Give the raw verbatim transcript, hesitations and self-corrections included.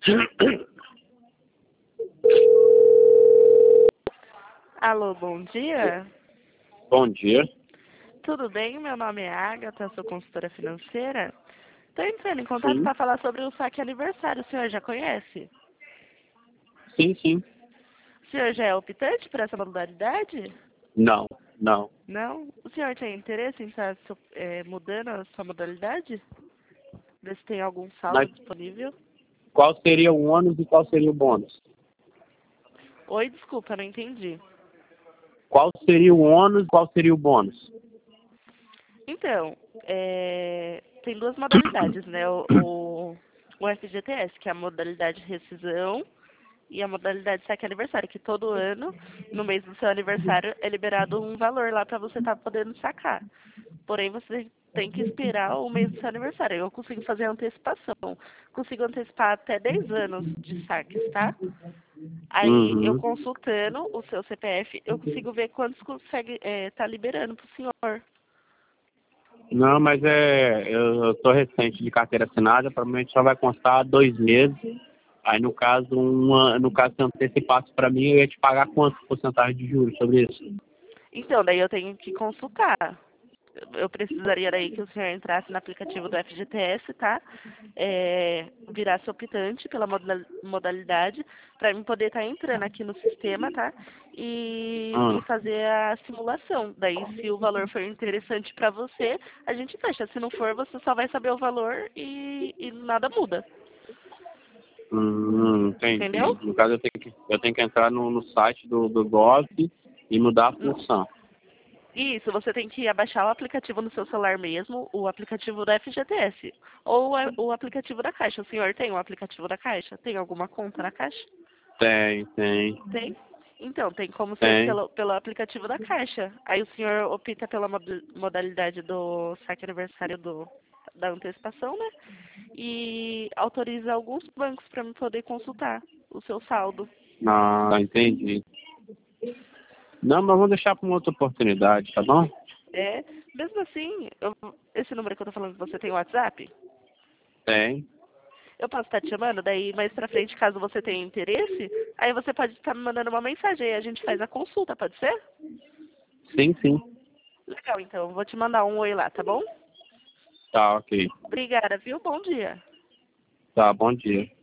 Alô, bom dia. Bom dia. Tudo bem? Meu nome é Agatha, sou consultora financeira. Estou entrando em contato Sim, para falar sobre o saque aniversário. O senhor já conhece? sim, sim. O senhor já é optante por essa modalidade? Não, não. Não? O senhor tem interesse em estar so- eh, mudando a sua modalidade? Ver se tem algum saldo Mas disponível? qual seria o ônus e qual seria o bônus? Oi, desculpa, não entendi. Qual seria o ônus e qual seria o bônus? Então, eh, tem duas modalidades, né? O, o, o F G T S, que é a modalidade rescisão, e a modalidade saque aniversário, que todo ano, no mês do seu aniversário, é liberado um valor lá para você estar podendo sacar. Porém, você tem que esperar o mês do seu aniversário. Eu consigo fazer a antecipação. Consigo antecipar até dez anos de saques, tá? Aí, eu Uhum. consultando o seu C P F, eu consigo ver quantos consegue estar liberando para o senhor. Não, mas é, eu, eu sou recente de carteira assinada, provavelmente só vai constar dois meses. Aí no caso, uma, no caso se antecipasse para mim, eu ia te pagar quanto porcentagem de juros sobre isso? Então, daí eu tenho que consultar. Eu precisaria daí que o senhor entrasse no aplicativo do F G T S, tá? É, virasse optante pela moda- modalidade, para mim poder estar entrando aqui no sistema, tá? E, Hum. e fazer a simulação. Daí, se o valor for interessante para você, a gente fecha. Se não for, você só vai saber o valor e, e nada muda. Hum, entendi. Entendeu? No caso, eu tenho que, eu tenho que entrar no, no site do, do Gov e mudar a função. Isso, você tem que abaixar o aplicativo no seu celular mesmo, o aplicativo do F G T S, ou a- o aplicativo da Caixa. O senhor tem o aplicativo da Caixa? Tem alguma conta na Caixa? Tem, tem, Tem? Então, tem como ser tem. pelo, pelo aplicativo da Caixa. Aí o senhor opta pela mod- modalidade do saque aniversário do, da antecipação, né? E autoriza alguns bancos para me poder consultar o seu saldo. Ah, entendi. Não, mas vamos deixar para uma outra oportunidade, tá bom? É, mesmo assim, eu- esse número que eu tô falando, você tem WhatsApp? Tem. Eu posso estar te chamando, daí mais pra frente, caso você tenha interesse, aí você pode estar me mandando uma mensagem e a gente faz a consulta, pode ser? Sim, sim. Legal, então. Vou te mandar um oi lá, tá bom? Tá, ok. Obrigada, viu? Bom dia. Tá, bom dia.